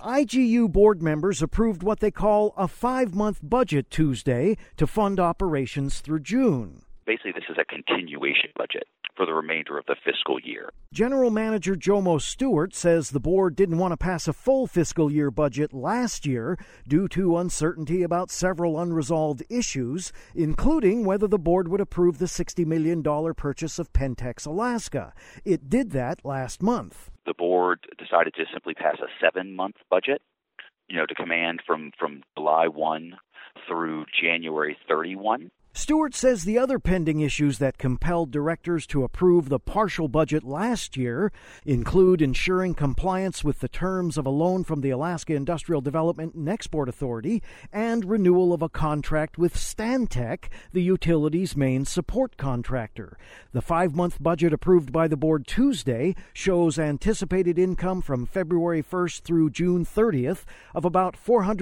IGU board members approved what they call a 5-month budget Tuesday to fund operations through June. Basically, this is a continuation budget for the remainder of the fiscal year. General Manager Jomo Stewart says the board didn't want to pass a full fiscal year budget last year due to uncertainty about several unresolved issues, including whether the board would approve the $60 million purchase of Pentex Alaska. It did that last month. The board decided to simply pass a 7-month budget, to command from July 1 through January 31. Stewart says the other pending issues that compelled directors to approve the partial budget last year include ensuring compliance with the terms of a loan from the Alaska Industrial Development and Export Authority and renewal of a contract with Stantec, the utility's main support contractor. The 5-month budget approved by the board Tuesday shows anticipated income from February 1st through June 30th of about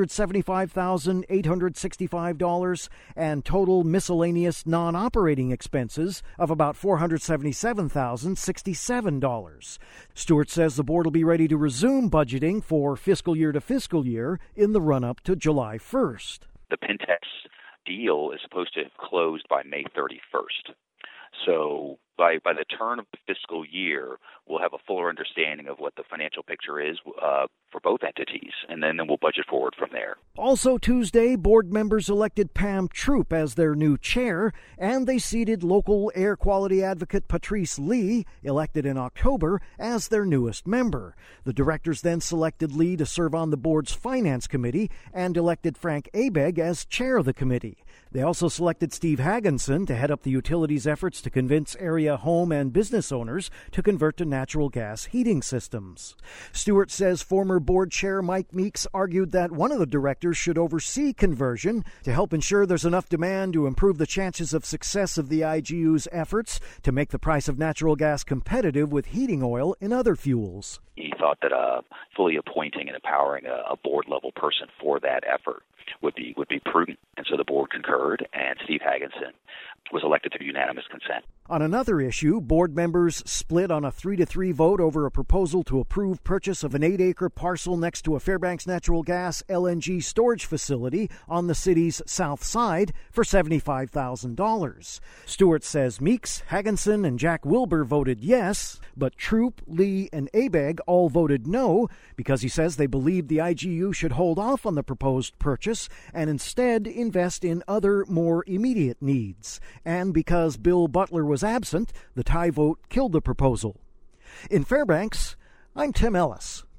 $475,865 and total miscellaneous non-operating expenses of about $477,067. Stewart says the board will be ready to resume budgeting for fiscal year to fiscal year in the run-up to July 1st. The Pentex deal is supposed to have closed by May 31st. So by the turn of the fiscal year, we'll have a fuller understanding of what the financial picture is for both entities, and then we'll budget forward from there. Also Tuesday, board members elected Pam Troop as their new chair, and they seated local air quality advocate Patrice Lee, elected in October, as their newest member. The directors then selected Lee to serve on the board's finance committee and elected Frank Abeg as chair of the committee. They also selected Steve Hagenson to head up the utility's efforts to convince area home and business owners to convert to natural gas heating systems. Stewart says former board chair Mike Meeks argued that one of the directors should oversee conversion to help ensure there's enough demand to improve the chances of success of the IGU's efforts to make the price of natural gas competitive with heating oil and other fuels. He thought that fully appointing and empowering a board-level person for that effort would be prudent, and so the board concurred, and Steve Hagenson was elected through unanimous consent. On another issue, board members split on a 3-3 vote over a proposal to approve purchase of an 8-acre parcel next to a Fairbanks Natural Gas LNG storage facility on the city's south side for $75,000. Stewart says Meeks, Hagenson, and Jack Wilbur voted yes, but Troop, Lee, and Abeg all voted no because he says they believe the IGU should hold off on the proposed purchase and instead invest in other, more immediate needs. And because Bill Butler was absent, the tie vote killed the proposal. In Fairbanks, I'm Tim Ellis.